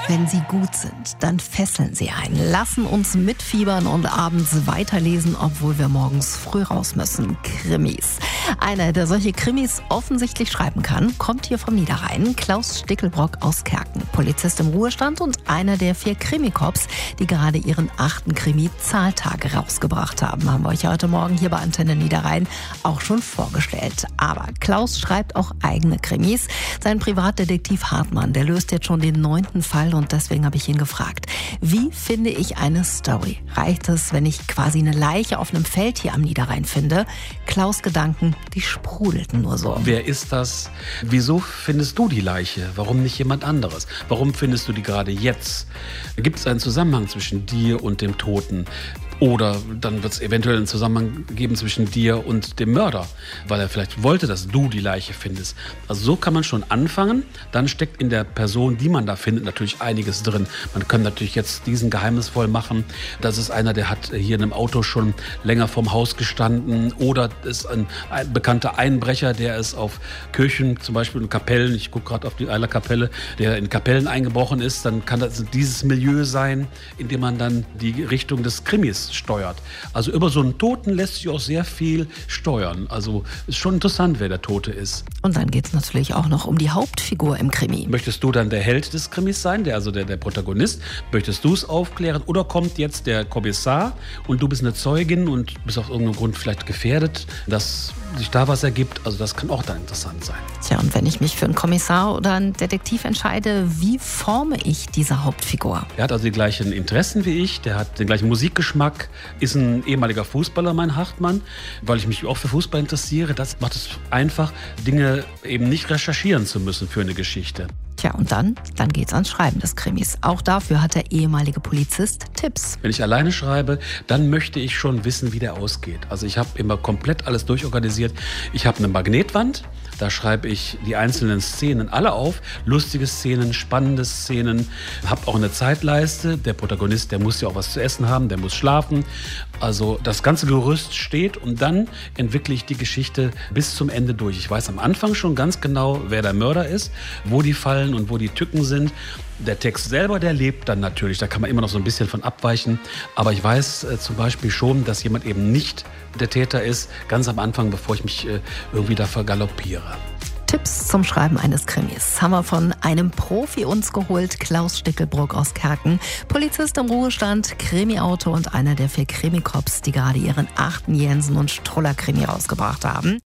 Wenn sie gut sind, dann fesseln sie einen, lassen uns mitfiebern und abends weiterlesen, obwohl wir morgens früh raus müssen. Krimis. Einer, der solche Krimis offensichtlich schreiben kann, kommt hier vom Niederrhein. Klaus Stickelbrock aus Kerken, Polizist im Ruhestand und einer der 4 Krimi-Cops, die gerade ihren 8. Krimi Zahltag rausgebracht haben wir euch heute Morgen hier bei Antenne Niederrhein auch schon vorgestellt. Aber Klaus schreibt auch eigene Krimis. Sein Privatdetektiv Hartmann, der löst jetzt schon den 9. Fall und deswegen habe ich ihn gefragt, wie finde ich eine Story? Reicht es, wenn ich quasi eine Leiche auf einem Feld hier am Niederrhein finde? Klaus' Gedanken, die sprudelten nur so. Wer ist das? Wieso findest du die Leiche? Warum nicht jemand anderes? Warum findest du die gerade jetzt? Gibt es einen Zusammenhang zwischen dir und dem Toten? Oder dann wird es eventuell einen Zusammenhang geben zwischen dir und dem Mörder, weil er vielleicht wollte, dass du die Leiche findest. Also so kann man schon anfangen. Dann steckt in der Person, die man da findet, natürlich einiges drin. Man kann natürlich jetzt diesen geheimnisvoll machen. Das ist einer, der hat hier in einem Auto schon länger vorm Haus gestanden. Oder ist ein bekannter Einbrecher, der ist auf Kirchen, zum Beispiel in Kapellen, ich gucke gerade auf die Eiler Kapelle, der in Kapellen eingebrochen ist. Dann kann das dieses Milieu sein, in dem man dann die Richtung des Krimis steuert. Also über so einen Toten lässt sich auch sehr viel steuern. Also ist schon interessant, wer der Tote ist. Und dann geht es natürlich auch noch um die Hauptfigur im Krimi. Möchtest du dann der Held des Krimis sein, der Protagonist? Möchtest du es aufklären? Oder kommt jetzt der Kommissar und du bist eine Zeugin und bist aus irgendeinem Grund vielleicht gefährdet, dass sich da was ergibt? Also das kann auch dann interessant sein. Tja, und wenn ich mich für einen Kommissar oder einen Detektiv entscheide, wie forme ich diese Hauptfigur? Er hat also die gleichen Interessen wie ich, der hat den gleichen Musikgeschmack, ist ein ehemaliger Fußballer, mein Hartmann, weil ich mich auch für Fußball interessiere. Das macht es einfach, Dinge eben nicht recherchieren zu müssen für eine Geschichte. Tja, und dann geht's ans Schreiben des Krimis. Auch dafür hat der ehemalige Polizist Tipps. Wenn ich alleine schreibe, dann möchte ich schon wissen, wie der ausgeht. Also ich habe immer komplett alles durchorganisiert. Ich habe eine Magnetwand, da schreibe ich die einzelnen Szenen alle auf. Lustige Szenen, spannende Szenen. Habe auch eine Zeitleiste. Der Protagonist, der muss ja auch was zu essen haben, der muss schlafen. Also das ganze Gerüst steht und dann entwickle ich die Geschichte bis zum Ende durch. Ich weiß am Anfang schon ganz genau, wer der Mörder ist, wo die Fallen und wo die Tücken sind. Der Text selber, der lebt dann natürlich, da kann man immer noch so ein bisschen von abweichen. Aber ich weiß zum Beispiel schon, dass jemand eben nicht der Täter ist, ganz am Anfang, bevor ich mich irgendwie da vergaloppiere. Tipps zum Schreiben eines Krimis haben wir von einem Profi uns geholt, Klaus Stickelbrock aus Kerken, Polizist im Ruhestand, Krimi-Autor und einer der 4 Krimi-Cops, die gerade ihren 8. Jensen und Struller-Krimi rausgebracht haben.